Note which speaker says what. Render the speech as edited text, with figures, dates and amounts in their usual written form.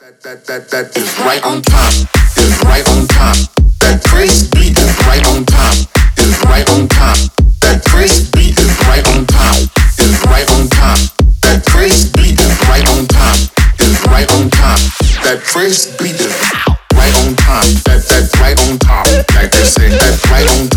Speaker 1: That is right on top, is right on top. That crazy beat is right on top, is right on top. That crazy beat is right on top, is right on top. That crazy beat is right on top, is right on top. That crazy beat is right on top, that's right on top. Like they say, that's right on top.